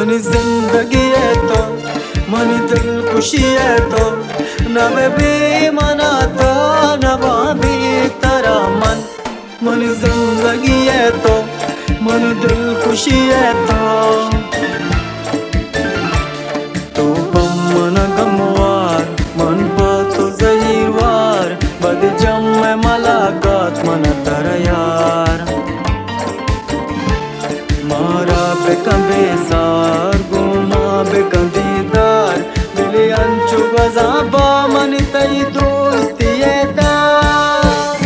Money जिंदगी है तो मनी दिल खुशी है तो नवे भी मना तो नवा भी तेरा मन। मनी जिंदगी है तो मनी दिल खुशी है तो बम मन गमवार मन पातो जहीवार बद जम में मलाकात मन तर यार मारा बेकं बेसार गुमा बेकं दीदार दिली अंचु गजाबा मन तई दोस्ती दार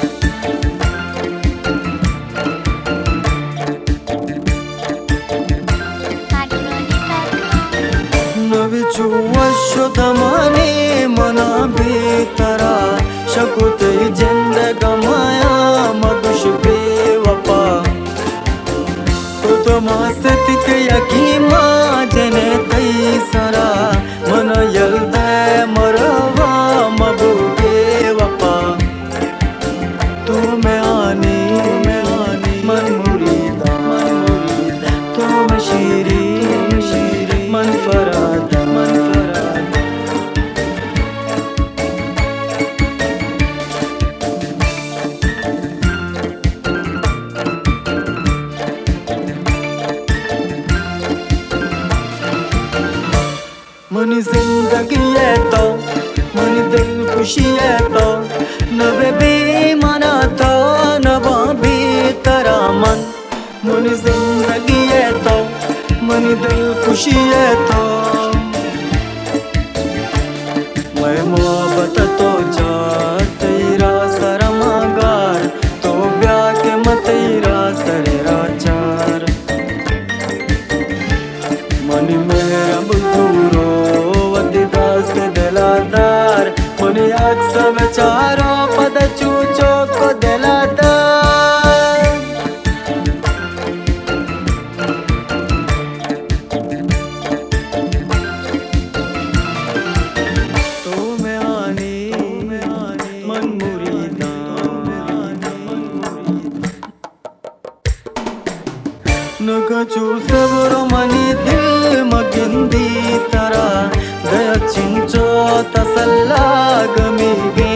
नवी चुवा शुद्धमाने मना बेतरा शकुते जिंदग माया मगुश बेवफा तो मास्तिक यकी माँ जने तई सरा मन यल्दे मरवा मबू बेवफा तू में आनी मन मुरीदा तू में शीरी मन फरादा मनी जिंदगी है तो मनी दिल खुशी है तो नवे भी मना तो नवा भी तेरा मन। मनी जिंदगी है तो मनी दिल खुशी है तो मैं मोहब्बत तो चार तेरा सरमागार तो ब्याह के मतेरा सरेरा चार मनी मेरा बुजुरो वदिदास के दिलादार मनी आज सब चारों पद चूचो को दिलादार तो में आनी मन मुरीदा नगा चूसबरो मनी दिल मगिंदी तरा दया चिंचो तसल्ला गमी